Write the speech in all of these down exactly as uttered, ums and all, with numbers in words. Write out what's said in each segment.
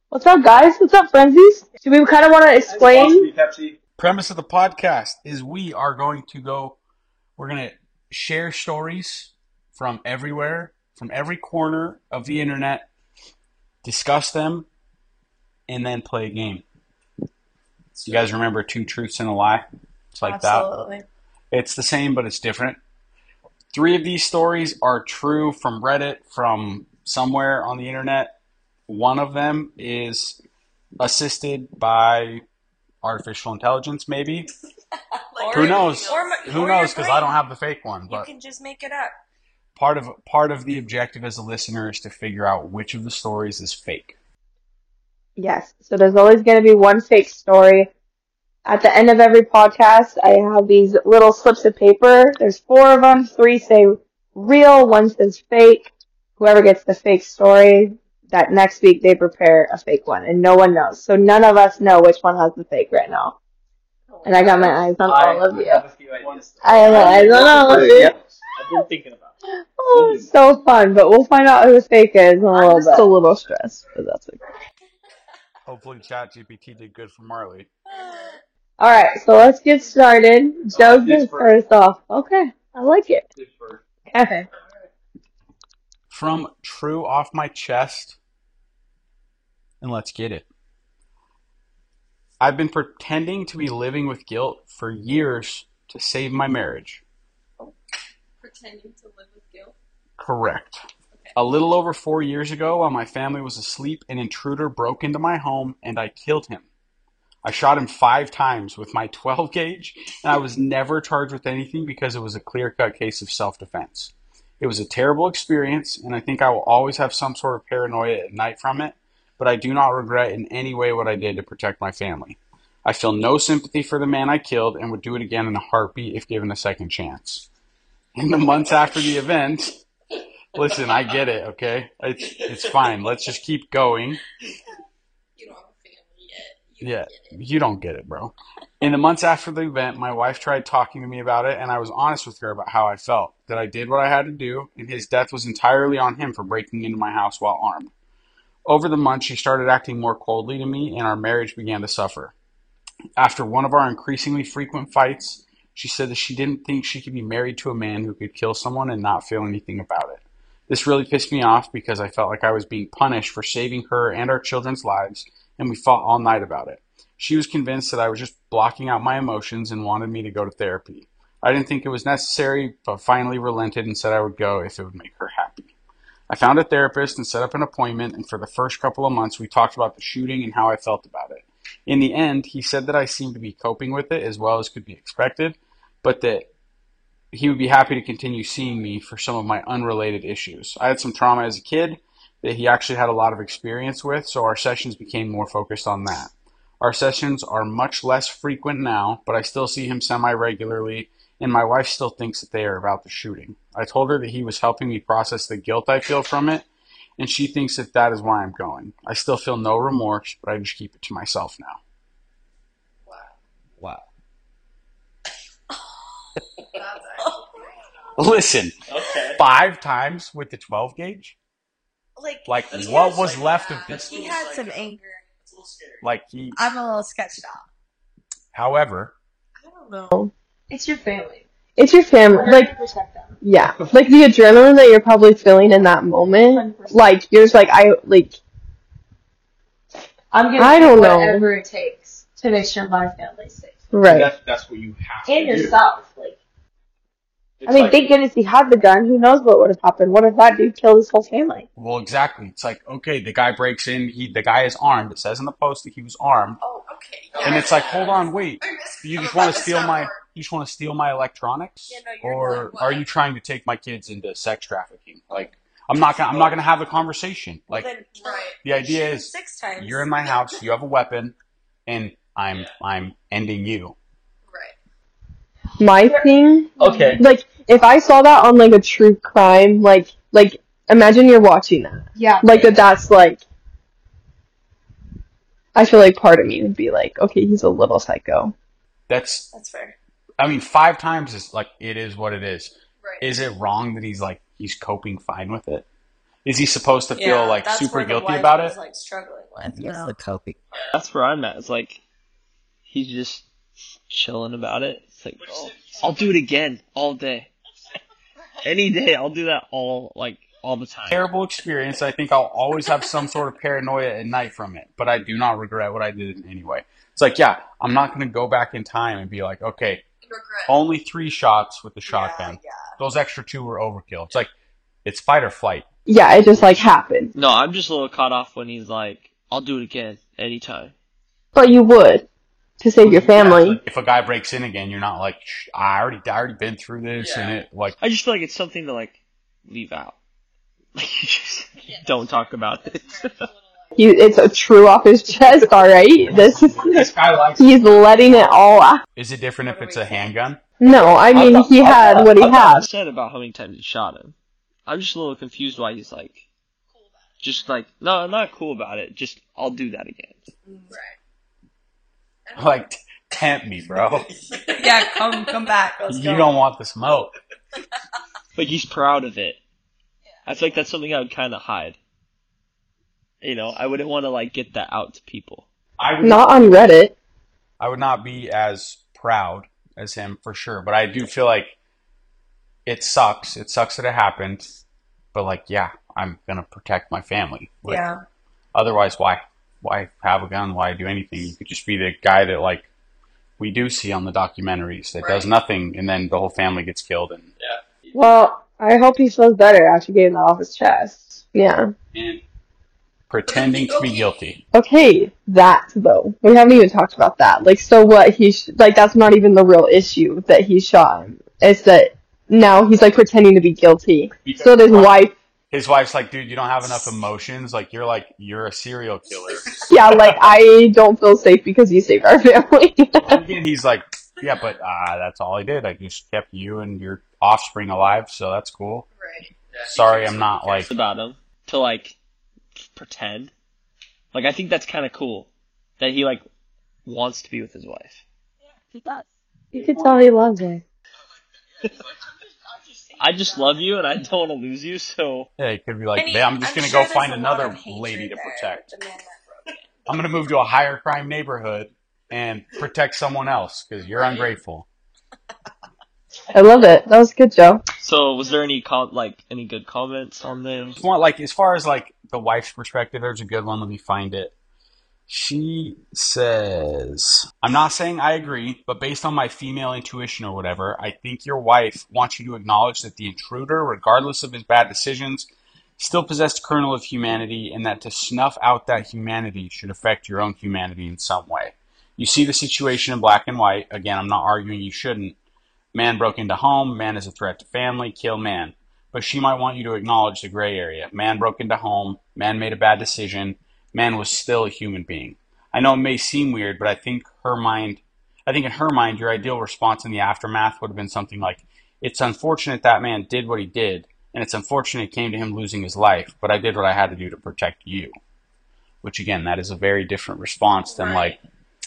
What's up, guys? What's up, frenzies? Do we kind of want to explain? Premise of the podcast is we are going to go, we're going to share stories from everywhere, from every corner of the internet, discuss them, and then play a game. You guys remember Two Truths and a Lie? It's like Absolutely. that. It's the same, but it's different. Three of these stories are true from Reddit, from somewhere on the internet. One of them is assisted by artificial intelligence, maybe. Like, Who knows? Or, Who or knows? Because I brain. don't have the fake one. You But can just make it up. part of part of the objective as a listener is to figure out which of the stories is fake. Yes. So there's always going to be one fake story. At the end of every podcast, I have these little slips of paper. There's four of them. Three say real, one says fake. Whoever gets the fake story, that next week they prepare a fake one, and no one knows. So none of us know which one has the fake right now. And I got my eyes on I all of you. have a few ideas. I have my eyes on all of you. I've been thinking about it. Oh, it's so fun, but we'll find out who the fake is in a little bit. Just a little stressed, but that's okay. Hopefully ChatGPT did good for Marley. Alright, so let's get started. Joe gets first off. Okay, I like it. Okay. From True Off My Chest, and let's get it. I've been pretending to be living with guilt for years to save my marriage. Pretending to live with guilt? Correct. A little over four years ago, while my family was asleep, an intruder broke into my home and I killed him. I shot him five times with my twelve gauge, and I was never charged with anything because it was a clear-cut case of self-defense. It was a terrible experience, and I think I will always have some sort of paranoia at night from it, but I do not regret in any way what I did to protect my family. I feel no sympathy for the man I killed and would do it again in a heartbeat if given a second chance. In the months after the event, listen, I get it, okay? It's, it's fine. Let's just keep going. You don't have a family yet. You Yeah, don't get it. you don't get it, bro. In the months after the event, my wife tried talking to me about it, and I was honest with her about how I felt, that I did what I had to do, and his death was entirely on him for breaking into my house while armed. Over the months, she started acting more coldly to me, and our marriage began to suffer. After one of our increasingly frequent fights, she said that she didn't think she could be married to a man who could kill someone and not feel anything about it. This really pissed me off because I felt like I was being punished for saving her and our children's lives, and we fought all night about it. She was convinced that I was just blocking out my emotions and wanted me to go to therapy. I didn't think it was necessary, but finally relented and said I would go if it would make her happy. I found a therapist and set up an appointment, and for the first couple of months we talked about the shooting and how I felt about it. In the end, he said that I seemed to be coping with it as well as could be expected, but that he would be happy to continue seeing me for some of my unrelated issues. I had some trauma as a kid that he actually had a lot of experience with, so our sessions became more focused on that. Our sessions are much less frequent now, but I still see him semi-regularly, and my wife still thinks that they are about the shooting. I told her that he was helping me process the guilt I feel from it, and she thinks that that is why I'm going. I still feel no remorse, but I just keep it to myself now. Wow. Wow. That's Listen, Okay. five times with the twelve gauge? like, Like, That's what a little was psycho. left of That's this? he had some anger. It's a little scary. Like, he, I'm a little sketched out. however, I don't know. It's your family. It's your family. Like, protect them. yeah. Like, the adrenaline that you're probably feeling in that moment, like, you're just like, I, like, I'm gonna I do don't know. whatever it takes to make sure my family's safe. right. That's, that's what you have to And do. yourself. Like, It's I mean, like, thank goodness he had the gun. Who knows what would have happened? What if that dude killed his whole family? well, exactly. It's like, okay, the guy breaks in, he, the guy is armed. It says in the post that he was armed. Oh, okay. And it's like, hold on, wait. I missed- You I'm just about want to steal start my, work. you just want to steal my electronics? Yeah, no, you're Or doing what? are you trying to take my kids into sex trafficking? Like, I'm not gonna, I'm not gonna have a conversation. Well, Like, then, right. the idea Shoot him is, six times. you're in my house, you have a weapon, and I'm, I'm ending you. Right. My thing, okay. like, if I saw that on, like, a true crime, like, like, imagine you're watching that. yeah. Like, that that's, like, I feel like part of me would be like, okay, he's a little psycho. That's, That's fair. I mean, five times is like, it is what it is. Right. Is it wrong that he's like, he's coping fine with it? Is he supposed to feel Yeah, like that's super where the guilty wife about was, it? like, struggling with, you That's know? the coping. That's where I'm at. It's like he's just chilling about it. It's like, oh, I'll do it again all day, any day. I'll do that all like all the time. Terrible experience. I think I'll always have some sort of paranoia at night from it, but I do not regret what I did anyway. It's like, yeah, I'm not going to go back in time and be like, okay, Regret. only three shots with the Yeah, shotgun. yeah. Those extra two were overkill. It's like, it's fight or flight. Yeah, it just like happened. No, I'm just a little caught off when he's like, I'll do it again anytime. But you would to save your Yeah, family. like, if a guy breaks in again, you're not like, Shh, I already, I already been through this, Yeah. and it like, I just feel like it's something to like leave out. Like you just don't talk about it. He, it's a true off his chest, all right. This is this guy likes. he's letting it all out. Is it different if it's a handgun? No, I mean I'm not- he I'm had not- what he I'm not had. upset about how many times he shot him. I'm just a little confused why he's like, just like, no, I'm not cool about it. Just I'll do that again. Right. Like, tempt me, bro. Yeah, come come back. Let's You go. don't want the smoke. Like he's proud of it. I feel like that's something I would kind of hide. You know, I wouldn't want to like get that out to people. I would Not on Reddit. I would not be as proud as him for sure, but I do feel like it sucks. It sucks that it happened, but like, yeah, I'm gonna protect my family. Like, Yeah. Otherwise, why, why have a gun? Why do anything? You could just be the guy that like we do see on the documentaries that does Right. nothing, and then the whole family gets killed. And Well, I hope he feels better after getting that off his chest. Yeah. and pretending to be guilty. Okay, that though. We haven't even talked about that. Like, so what he sh- like that's not even the real issue that he shot him. It's that now he's like pretending to be guilty. So that his wife, His wife's like, dude, you don't have enough emotions. Like, you're like, you're a serial killer. yeah, like I don't feel safe because you saved our family. And he's like, yeah, but uh, that's all I did. I just kept you and your offspring alive, so that's cool. Right. Sorry, I'm not like. About him to like pretend. Like I think that's kind of cool that he like wants to be with his wife. He does. You could tell he loves her. I just love you and I don't want to lose you, so Yeah, it could be like, And he- "Man, I'm just gonna sure go find there's a lot another of hatred lady to there protect. with the man that broke it. I'm gonna move to a higher crime neighborhood and protect someone else because you're ungrateful." I love it. That was good, Joe. so was there any com- like any good comments on them? It's more like, as far as like the wife's perspective, there's a good one. Let me find it. She says, I'm not saying I agree, but based on my female intuition or whatever, I think your wife wants you to acknowledge that the intruder, regardless of his bad decisions, still possessed a kernel of humanity, and that to snuff out that humanity should affect your own humanity in some way. You see the situation in black and white. Again, I'm not arguing you shouldn't. Man broke into home, man is a threat to family, kill man. But she might want you to acknowledge the gray area. Man broke into home, man made a bad decision, man was still a human being. I know it may seem weird, but I think her mind, I think in her mind, your ideal response in the aftermath would have been something like, it's unfortunate that man did what he did, and it's unfortunate it came to him losing his life, but I did what I had to do to protect you. Which, again, that is a very different response than, Right. like,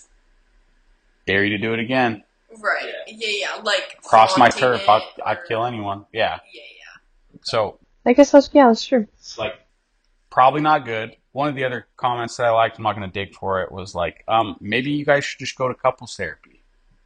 dare you to do it again. Right. Yeah, yeah. Like Cross my flaunting turf, I'll, it I'd or- kill anyone. Yeah. Yeah, yeah. So, I guess that's yeah, that's true. it's like, probably not good. One of the other comments that I liked, I'm not going to dig for it, was like, um, maybe you guys should just go to couples therapy.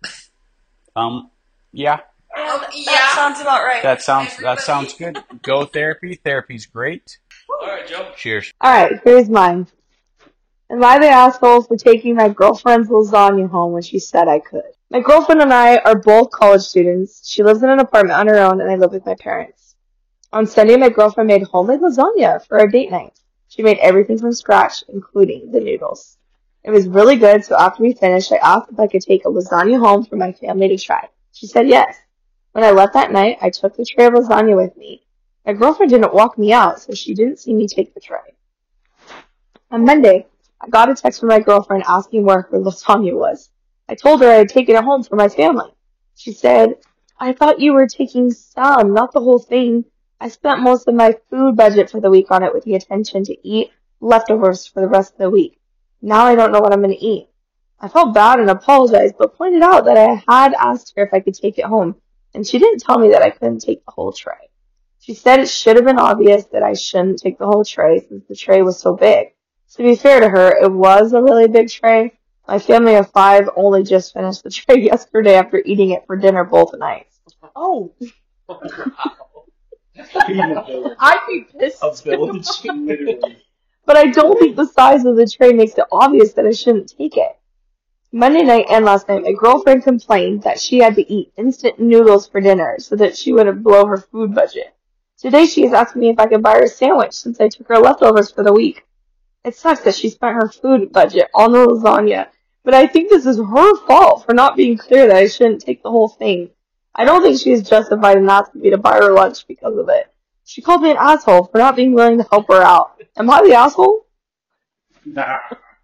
Um, yeah, Um, That yeah. sounds about right. that sounds that Everybody- sounds good. Go therapy. Therapy's great. Alright, Joe. Cheers. Alright, here's mine. Am I the asshole for taking my girlfriend's lasagna home when she said I could? My girlfriend and I are both college students. She lives in an apartment on her own, and I live with my parents. On Sunday, my girlfriend made homemade lasagna for our date night. She made everything from scratch, including the noodles. It was really good, so after we finished, I asked if I could take a lasagna home for my family to try. She said yes. When I left that night, I took the tray of lasagna with me. My girlfriend didn't walk me out, so she didn't see me take the tray. On Monday, I got a text from my girlfriend asking where her lasagna was. I told her I had taken it home for my family. She said, I thought you were taking some, not the whole thing. I spent most of my food budget for the week on it with the intention to eat leftovers for the rest of the week. Now I don't know what I'm going to eat. I felt bad and apologized, but pointed out that I had asked her if I could take it home, and she didn't tell me that I couldn't take the whole tray. She said it should have been obvious that I shouldn't take the whole tray since the tray was so big. To be fair to her, it was a really big tray. My family of five only just finished the tray yesterday after eating it for dinner both nights. Oh. I'd be pissed. But I don't think the size of the tray makes it obvious that I shouldn't take it. Monday night and last night, my girlfriend complained that she had to eat instant noodles for dinner so that she wouldn't blow her food budget. Today she is asking me if I could buy her a sandwich since I took her leftovers for the week. It sucks that she spent her food budget on the lasagna, but I think this is her fault for not being clear that I shouldn't take the whole thing. I don't think she is justified in asking me to buy her lunch because of it. She called me an asshole for not being willing to help her out. Am I the asshole? Nah.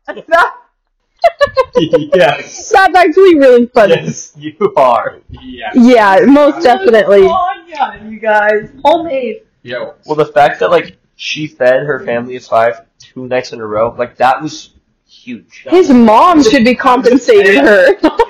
Yes. That's actually really funny. Yes, you are. Yeah. Yeah, most definitely. Lasagna, you guys. Homemade. Yeah. Well, the fact that, like, she fed her family of five two nights in a row, like, that was huge. His mom should be compensating her.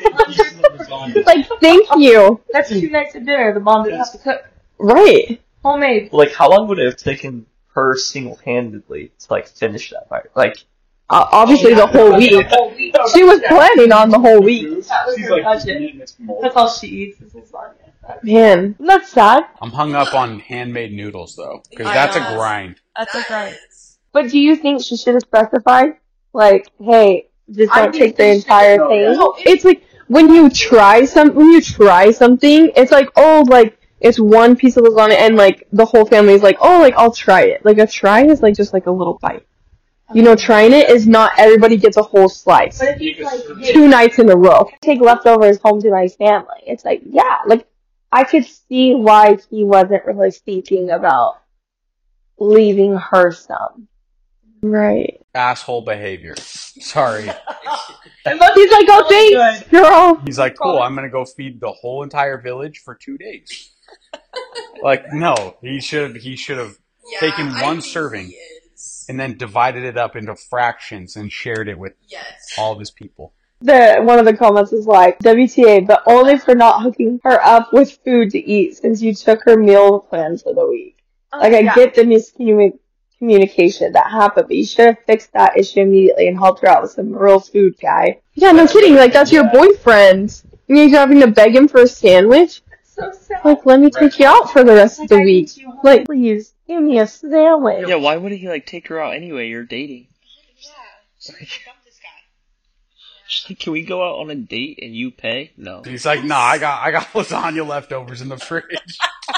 Like, thank you. That's two nights of dinner. The mom didn't have to cook. Right. Homemade. Like, how long would it have taken her single-handedly to, like, finish that part? Like, Uh, obviously the whole week. She was planning on the whole week. That was her budget. That's all she eats is lasagna. Man, that's sad. I'm hung up on handmade noodles though, because I that's a know. grind. That's a grind. But do you think she should have specified? Like, hey, just I don't think take the she should entire have. thing. No, it- It's like when you try some, when you try something, it's like, oh, like it's one piece of lasagna, and like the whole family is like, oh, like I'll try it. Like a try is like just like a little bite. You know, trying it is not everybody gets a whole slice. But if you like, hey, Two nights in a row. Take leftovers home to my family. It's like, yeah, like I could see why he wasn't really thinking about leaving her some. Right. Asshole behavior. Sorry. He's like, oh, thanks, girl. He's like, cool, I'm gonna go feed the whole entire village for two days. Like, no, he should he should have yeah, taken I one think serving he is. and then divided it up into fractions and shared it with Yes. all of his people. The one of the comments is like, W T A, but only for not hooking her up with food to eat since you took her meal plan for the week. Like, I yeah. get the miscommunication communication that happened, but you should have fixed that issue immediately and helped her out with some real food, guy. Yeah, no kidding. Like, that's your boyfriend. And you're having to beg him for a sandwich? So sad. Like, let me take you out for the rest of the week. Like, please, give me a sandwich. Yeah, why wouldn't he, like, take her out anyway? You're dating. Yeah. Dump this guy. She's like, can we go out on a date and you pay? No. He's like, nah, I got I got lasagna leftovers in the fridge.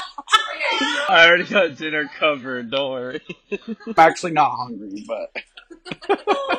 I already got dinner covered, don't worry. I'm actually not hungry, but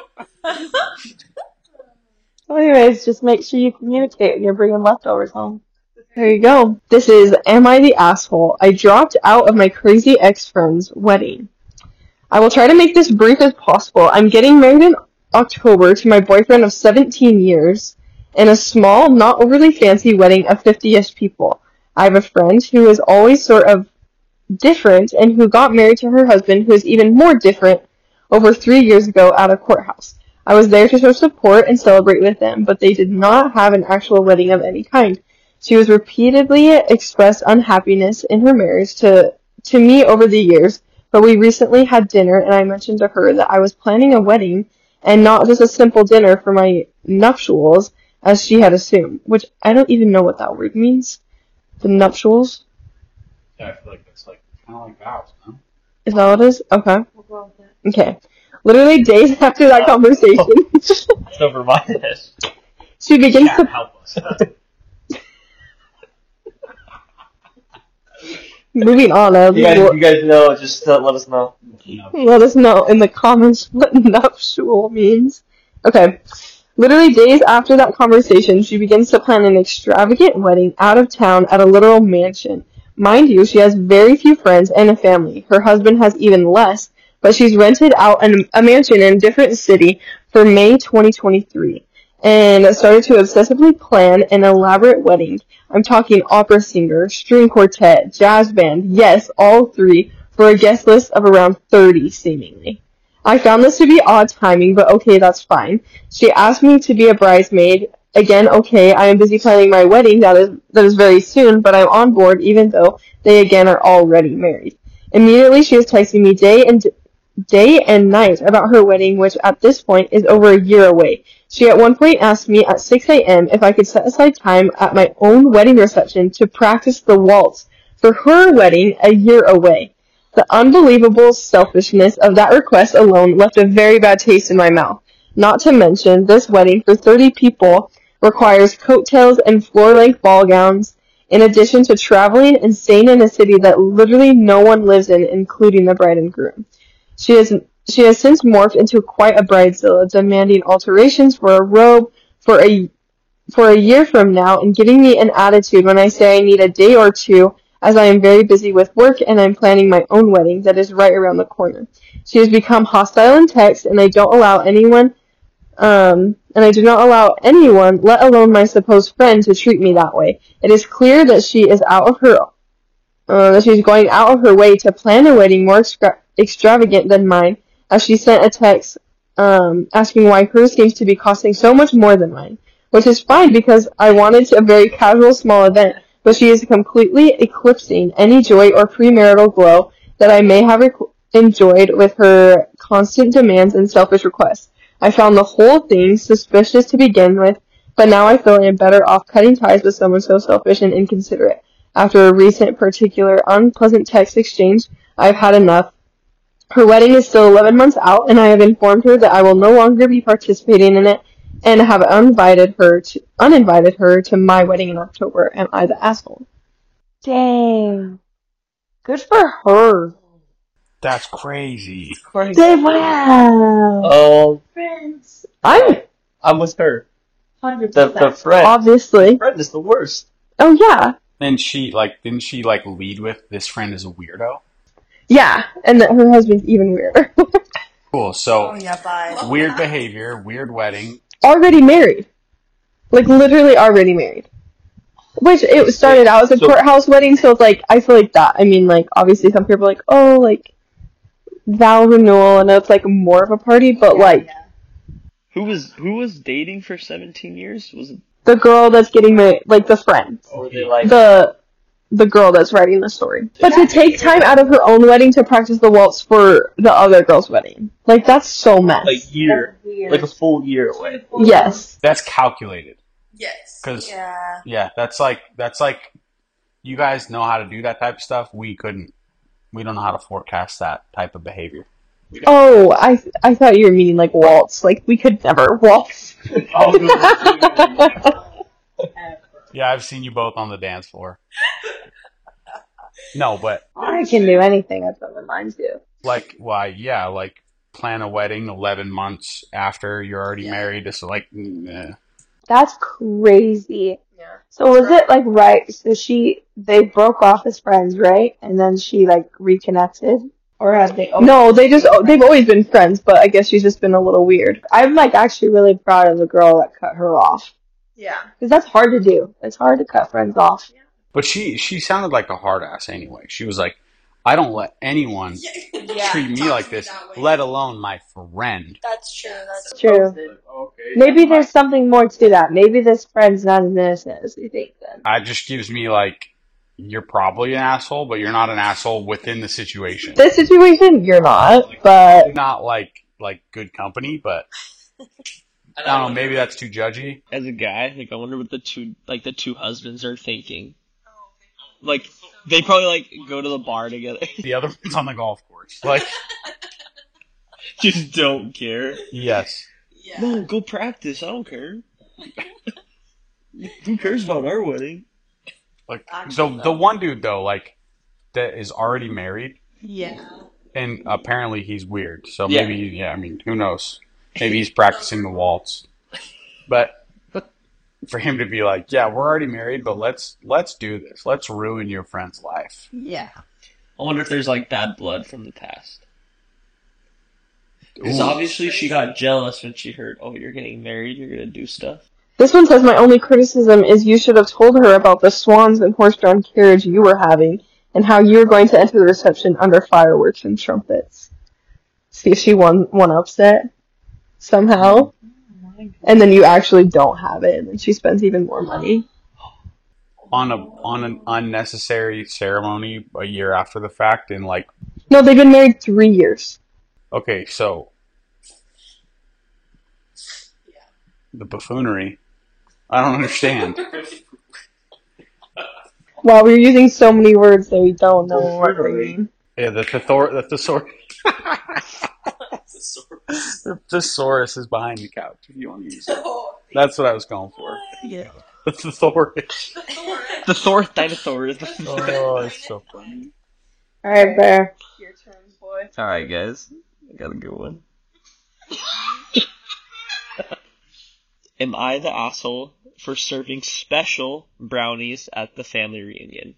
So anyways, just make sure you communicate when you're bringing leftovers home. There you go. This is Am I the Asshole? I dropped out of my crazy ex-friend's wedding. I will try to make this brief as possible. I'm getting married in October to my boyfriend of seventeen years in a small, not overly fancy wedding of fifty-ish people. I have a friend who is always sort of different and who got married to her husband who is even more different over three years ago at a courthouse. I was there to show support and celebrate with them, but they did not have an actual wedding of any kind. She was repeatedly expressed unhappiness in her marriage to, to me over the years, but we recently had dinner and I mentioned to her that I was planning a wedding and not just a simple dinner for my nuptials as she had assumed, which I don't even know what that word means. The nuptials? yeah, I feel like that's like kind of like vows, no? Is that what it is? Okay. Okay. Literally days after that conversation, It's over my head. she begins Can't to help us. moving on. Uh, you, guys, you guys know, just uh, let us know. let us know in the comments what nuptial means. Okay. Literally days after that conversation, she begins to plan an extravagant wedding out of town at a literal mansion. Mind you, she has very few friends and a family. Her husband has even less, but she's rented out an, a mansion in a different city for May twenty twenty-three and started to obsessively plan an elaborate wedding. I'm talking opera singer, string quartet, jazz band, yes, all three, for a guest list of around thirty, seemingly. I found this to be odd timing, but okay, that's fine. She asked me to be a bridesmaid. Again, okay, I am busy planning my wedding, that is that is very soon, but I'm on board even though they again are already married. Immediately, she was texting me day and day and night about her wedding, which at this point is over a year away. She at one point asked me at six a.m. if I could set aside time at my own wedding reception to practice the waltz for her wedding a year away. The unbelievable selfishness of that request alone left a very bad taste in my mouth. Not to mention, this wedding for thirty people requires coattails and floor-length ball gowns, in addition to traveling and staying in a city that literally no one lives in, including the bride and groom. She has she has since morphed into quite a bridezilla, demanding alterations for a robe for a for a year from now and giving me an attitude when I say I need a day or two, as I am very busy with work and I'm planning my own wedding that is right around the corner. She has become hostile in text, and I don't allow anyone um and I do not allow anyone, let alone my supposed friend, to treat me that way. It is clear that she is out of her uh, that she's going out of her way to plan a wedding more extra- extravagant than mine, as she sent a text um, asking why hers seems to be costing so much more than mine, which is fine because I wanted a very casual small event, but she is completely eclipsing any joy or premarital glow that I may have rec- enjoyed with her constant demands and selfish requests. I found the whole thing suspicious to begin with, but now I feel I am better off cutting ties with someone so selfish and inconsiderate. After a recent particular unpleasant text exchange, I've had enough. Her wedding is still eleven months out, and I have informed her that I will no longer be participating in it, and have uninvited her to uninvited her to my wedding in October. Am I the asshole? Dang. Good for her. That's crazy. Dang, wow. Oh, Friends. I'm I'm with her. Hundred The percent. the friend, obviously. the friend is the worst. Oh, yeah. Then she like didn't she like lead with this friend is a weirdo? Yeah, and that her husband's even weirder. Cool. So Oh yeah, bye. weird behavior, weird wedding. Already married. Like, literally already married. Which, it started out as a So- courthouse wedding, so it's like, I feel like that. I mean, like, obviously some people are like, oh, like, vow renewal, and it's like more of a party, but like, Who was who was dating for seventeen years? Was it the girl that's getting married, like, the friend. Or they like The, the girl that's writing the story. But to take time out of her own wedding to practice the waltz for the other girl's wedding. Like, that's so mess. a year, Weird. like a full year away. Yes. That's calculated. Yes. 'Cause- yeah. Yeah, that's like that's like you guys know how to do that type of stuff. We couldn't. We don't know how to forecast that type of behavior. Oh, I I thought you were meaning like waltz. Like, we could never waltz. Yeah, I've seen you both on the dance floor. No, but I can do anything, that's what mine do. like, why? Yeah, like plan a wedding eleven months after you're already Yeah. married. It's like, mm, eh. That's crazy. Yeah. So was it like right? So she they broke off as friends, right? And then she like reconnected. Or have they? No, they just they've always been friends, but I guess she's just been a little weird. I'm like actually really proud of the girl that cut her off Yeah. because that's hard to do. It's hard to cut friends off. But she she sounded like a hard ass anyway. She was like, I don't let anyone Yeah. treat me Talk like to this, that way. let alone my friend. That's true. That's True. Okay. Maybe there's something more to that. Maybe this friend's not as innocent as we think. Then That just gives me like, you're probably an asshole, but you're not an asshole within the situation. this situation, you're not, but Not like like good company, but I don't know. Maybe that's too judgy. as a guy? Like, I wonder what the two like the two husbands are thinking. Like, they probably like go to the bar together. The other one's on the golf course. Like, Just don't care. yes. Yeah. No, go practice. I don't care. Who cares about our wedding? Like, so the one dude though, like, that is already married, Yeah. and apparently he's weird. So Yeah. maybe, yeah. I mean, who knows? Maybe he's practicing the waltz. But for him to be like, yeah, we're already married, but let's let's do this. Let's ruin your friend's life. Yeah. I wonder if there's like bad blood from the past. Because Ooh. obviously she got jealous when she heard, oh, you're getting married, you're gonna do stuff. this one says my only criticism is you should have told her about the swans and horse-drawn carriage you were having and how you were going to enter the reception under fireworks and trumpets. See if she won one upset somehow, and then you actually don't have it, and then she spends even more money. on a on an unnecessary ceremony a year after the fact, and like, No, they've been married three years. okay, so the buffoonery. I don't understand. Wow, we're using so many words that we don't know what they mean. Yeah, the thethor the thesaurus. The thesaurus is behind the couch if you want to use it. That's what I was going for. Yeah. The thesaurus. The Thor dinosaur. Oh, it's so funny. Alright, Bear. Your turn, boy. Alright, guys. I got a good one. Am I the asshole for serving special brownies at the family reunion?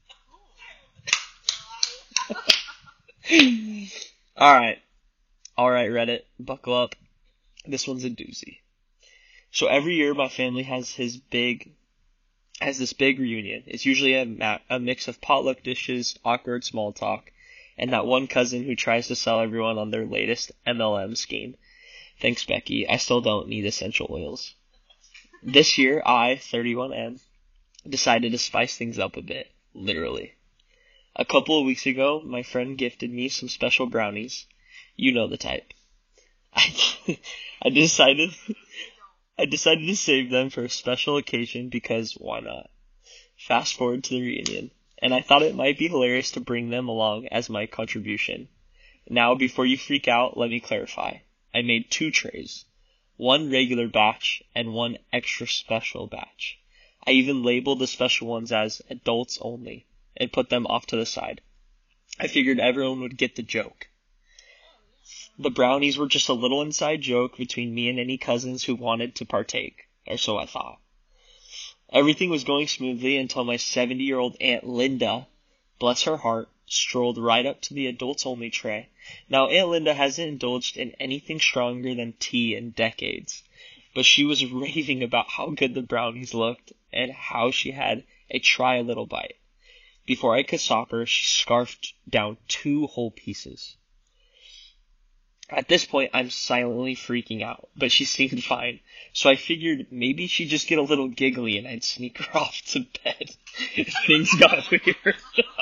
Alright. Alright, Reddit. Buckle up. This one's a doozy. So every year my family has his big, has this big reunion. It's usually a, ma- a mix of potluck dishes, awkward small talk, and that one cousin who tries to sell everyone on their latest M L M scheme. Thanks, Becky. I still don't need essential oils. This year, I, thirty-one M, decided to spice things up a bit. Literally. A couple of weeks ago, my friend gifted me some special brownies. You know the type. I, I decided... I decided to save them for a special occasion because why not? Fast forward to the reunion, and I thought it might be hilarious to bring them along as my contribution. Now, before you freak out, let me clarify. I made two trays. One regular batch and one extra special batch. I even labeled the special ones as adults only and put them off to the side. I figured everyone would get the joke. The brownies were just a little inside joke between me and any cousins who wanted to partake, or so I thought. Everything was going smoothly until my seventy-year-old Aunt Linda, bless her heart, strolled right up to the adults-only tray. Now, Aunt Linda hasn't indulged in anything stronger than tea in decades, but she was raving about how good the brownies looked and how she had a try a little bite. Before I could stop her, she scarfed down two whole pieces. At this point, I'm silently freaking out, but she seemed fine, so I figured maybe she'd just get a little giggly and I'd sneak her off to bed if things got weird.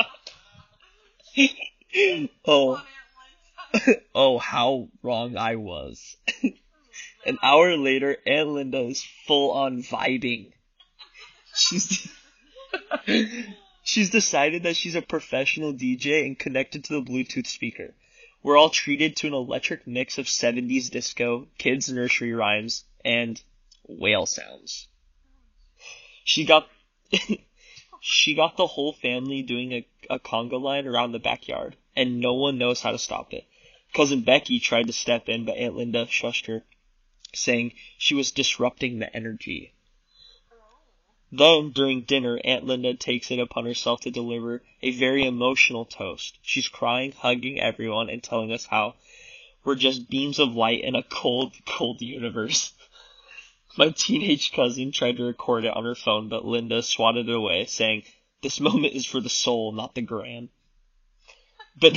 oh, oh, how wrong I was. An hour later, Aunt Linda is full on vibing. She's she's decided that she's a professional D J and connected to the Bluetooth speaker. We're all treated to an electric mix of seventies disco, kids' nursery rhymes, and whale sounds. She got she got the whole family doing a, a conga line around the backyard, and no one knows how to stop it. Cousin Becky tried to step in, but Aunt Linda shushed her, saying she was disrupting the energy. Then, during dinner, Aunt Linda takes it upon herself to deliver a very emotional toast. She's crying, hugging everyone, and telling us how we're just beams of light in a cold, cold universe. My teenage cousin tried to record it on her phone, but Linda swatted it away, saying, "This moment is for the soul, not the gram." But,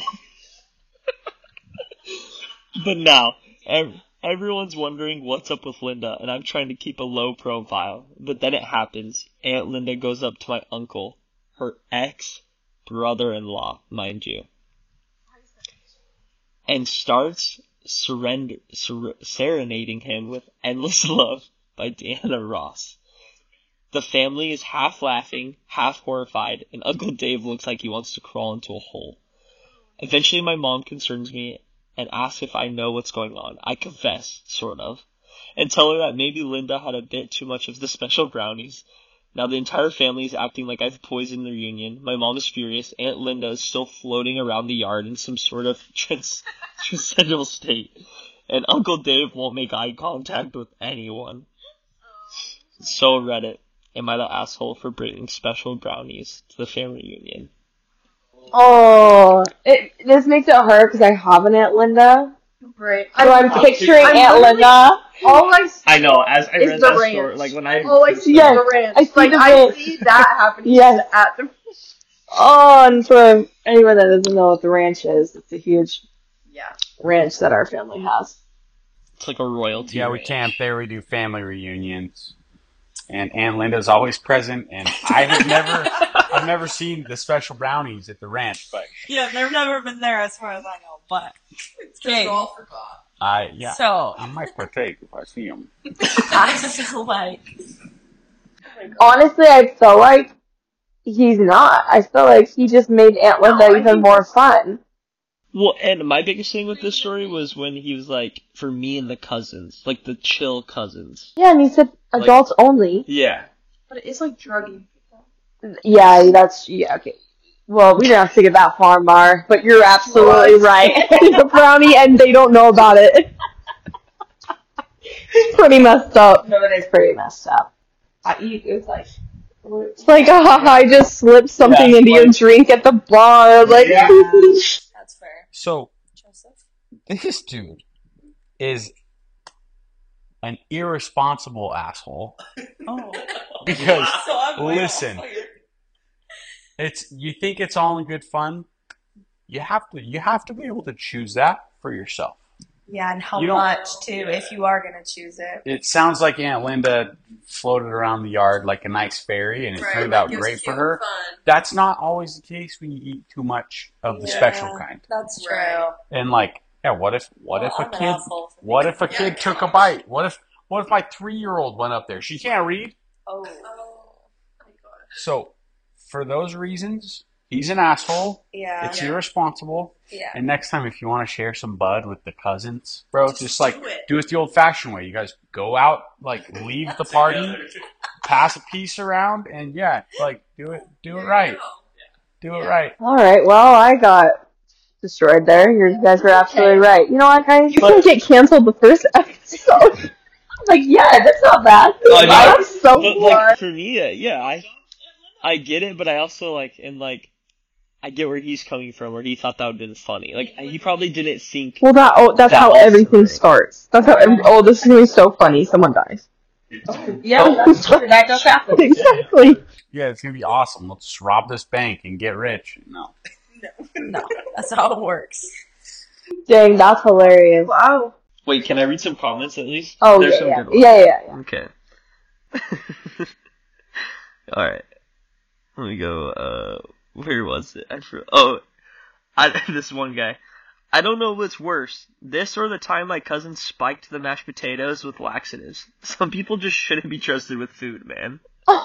but now, every... Everyone's wondering what's up with Linda, and I'm trying to keep a low profile. But then it happens. Aunt Linda goes up to my uncle, her ex-brother-in-law, mind you, and starts surrender, ser- serenading him with Endless Love by Diana Ross. The family is half laughing, half horrified, and Uncle Dave looks like he wants to crawl into a hole. Eventually my mom concerns me and asks if I know what's going on. I confess, sort of, and tell her that maybe Linda had a bit too much of the special brownies. Now the entire family is acting like I've poisoned the reunion. My mom is furious. Aunt Linda is still floating around the yard in some sort of trans- transcendental state. And Uncle Dave won't make eye contact with anyone. So Reddit, am I the asshole for bringing special brownies to the family reunion? Oh, it, this makes it hard because I have an Aunt Linda. Right. So I'm, I'm picturing I'm Aunt literally- Linda. All I see I know, as I is read the that ranch. story, like when I... All I see Yes, is the ranch. I see like, the I ranch. see that happening Yes. at the... Oh, and for anyone that doesn't know what the ranch is, it's a huge Yeah. ranch that our family has. It's like a royalty Yeah, we ranch. camp there. We do family reunions. and Aunt Linda's always present. And I have never, I've never seen the special brownies at the ranch, but Yeah, they've never been there as far as I know, but okay. all forgot. I yeah, So I might partake if I see them. I feel like Honestly, I feel like he's not. I feel like he just made Aunt Linda No, I even think more fun. Well, and my biggest thing with this story was when he was like, for me and the cousins, like the chill cousins. Yeah, and he said Like- adults only. Yeah. But it is like drugging people. Yeah, that's yeah. Okay. Well, we didn't have to get that far, Mar, but you're absolutely right. The brownie, and they don't know about it. Pretty messed up. No, it is Pretty messed up. I eat. It was like. It's like, ah, I just slipped something Yeah, into your like- drink at the bar. Like, Yeah. that's fair. So Joseph. this dude is an irresponsible asshole Oh. because So I'm way listen. off here. it's you think it's all in good fun. You have to you have to be able to choose that for yourself. Yeah, and how You don't- much too, if you are gonna choose it. It sounds like Aunt Linda floated around the yard like a nice fairy, and it turned out great for her. That's not always the case when you eat too much of the Yeah. special kind. That's true. Right. And like, yeah, what if what Well, if a I'm an kid asshole for what if a thinking- kid took a bite? What if what if my three year old went up there? She can't read. Oh. So for those reasons, he's an asshole. Yeah. It's irresponsible. Yeah. And next time, if you want to share some bud with the cousins, bro, just, Just like do it. do it the old-fashioned way. You guys go out, like leave the party, pass a piece around, and yeah, like do it, do it right, do it right. all right, well, I got destroyed there. You guys were absolutely right. You know what, guys? You can get canceled the first episode. Like, yeah, that's not bad. I know. That's so But fun. like for me, uh, yeah, I I get it, but I also like and like I get where he's coming from, where he thought that would have been funny. Like he probably didn't think. Well, that oh, that's That how also everything right. starts. That's how. Every, oh, this is gonna be so funny. Someone dies. Yeah, that's true. That does happen. Exactly. Yeah, it's gonna be awesome. Let's just rob this bank and get rich. No, No, that's how it works. Dang, that's hilarious. Wow. Wait, can I read some comments at least? Oh There's yeah, some yeah. good ones. yeah, yeah, yeah. Okay. All right. Let me go. Uh, where was it? I for- oh, I, this one guy. I don't know what's worse, this or the time my cousin spiked the mashed potatoes with laxatives. Some people just shouldn't be trusted with food, man.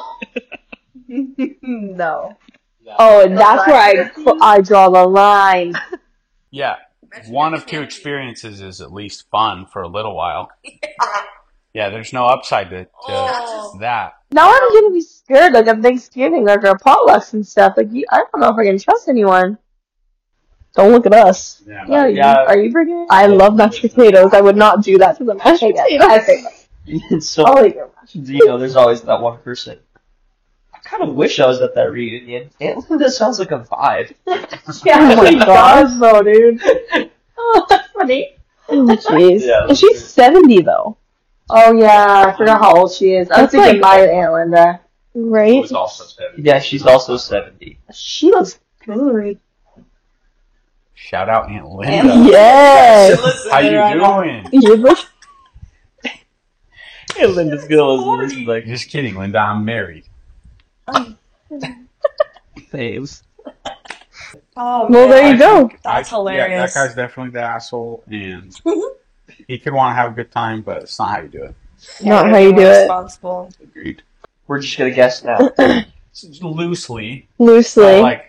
No. Oh, and that's where I I draw the line. yeah, one of two experiences is at least fun for a little while. Yeah, there's no upside to, to Oh. that. Now I'm gonna be scared, like on Thanksgiving, like our potlucks and stuff. Like, you, I don't know if I can trust anyone. Don't look at us. Yeah, Yeah, you, Yeah. are you bringing it? I love mashed potatoes. I would not do that to the mashed potatoes. so, I'll eat your mashed you know, there's always that one person. I kind of wish I was at that reunion. Aunt Linda sounds like a vibe. Yeah, oh my gosh, though, dude. Oh, that's funny. Oh, jeez. Yeah, And she's seventy, though. Oh, yeah. I forgot how old she is. I was That's thinking like- my Aunt Linda. Right? also seventy. Yeah, she's also seventy. She looks good. Shout out Aunt Linda. Yes. How you doing? You look. Aunt Linda's gonna listen to this like, Just kidding, Linda. I'm married. faves. Oh, Well, there I you go. think- That's I- Yeah, that hilarious. guy's definitely the asshole, and he could want to have a good time, but it's not how you do it. Not how you do it. Responsible. Agreed. We're just gonna guess now. Just loosely, Loosely. like,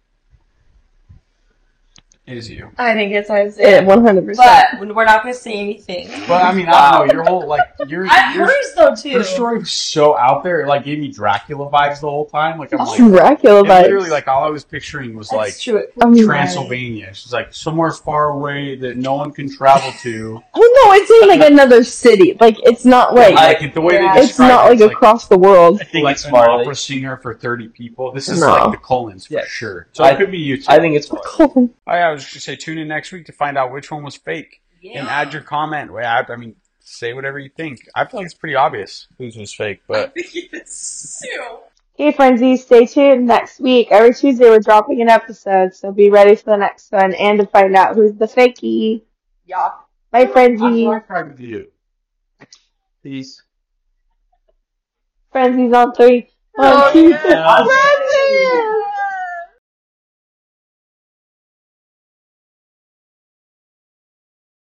is you. I think it's Isaiah. Yeah, one hundred percent. But we're not gonna say anything. But I mean, I don't know. Your whole like your I your, hers though too. your story was so out there. It like gave me Dracula vibes the whole time. Like I'm like, Dracula and vibes. literally, like all I was picturing was That's like true. I mean, Transylvania. She's like somewhere far away that no one can travel to. Oh no, it's in like another city. Like it's not like Like the way Yeah. they it's describe not it, like it's across the world. I think like it's an Farley. opera singer for thirty people. This is No. like the Cullens for Yeah. sure. So I- it could be you too. I think it's Farley. Cool. Oh, yeah, I was just gonna say tune in next week to find out which one was fake Yeah. and add your comment. Well, I, I mean, say whatever you think. I feel like it's pretty obvious whose was fake, but Hey, frenzies, stay tuned next week. Every Tuesday we're dropping an episode, so be ready for the next one and to find out who's the fakey. Yeah. Bye, frenzy. I tried to do. Peace. Frenzies on three. One, Oh, two, yeah. three. Frenzies!